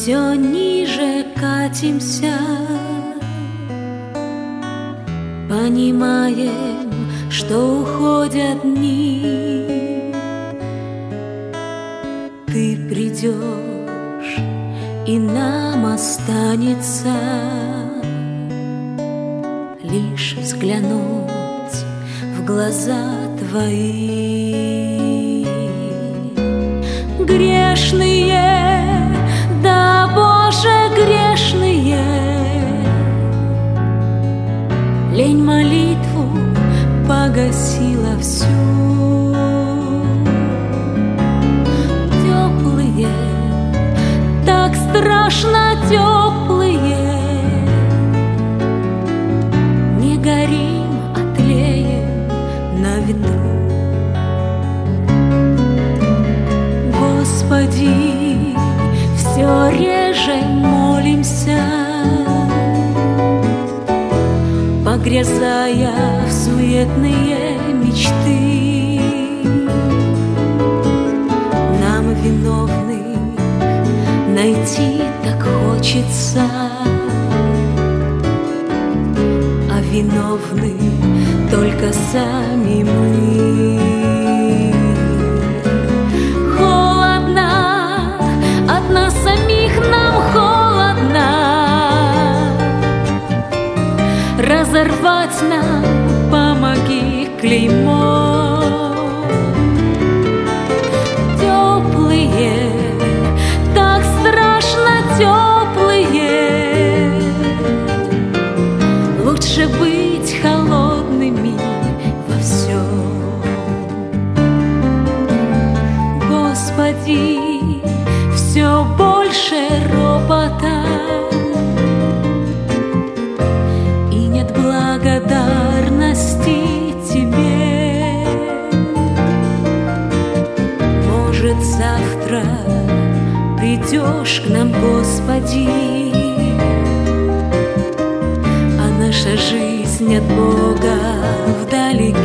все ниже катимся, понимаем, что уходят дни. Ты придешь, и нам останется лишь взглянуть в глаза твои. Грешные, да, Боже, грешные, лень молитву погасила всю. Теплые, так страшно теплые, не горим, а тлеем на ветру. Господи, все реже молимся, погрязая в суетные мечты. Нам виновных найти так хочется, а виновны только сами мы. Холодно, от нас самих нам холодно, разорвать нам помоги клеймо. Теплые, так страшно теплые, лучше быть холодными во всем. Господи, все больше ропота, и нет благодарности Тебе. Может, завтра придешь к нам, Господи, а наша жизнь от Бога вдалеке.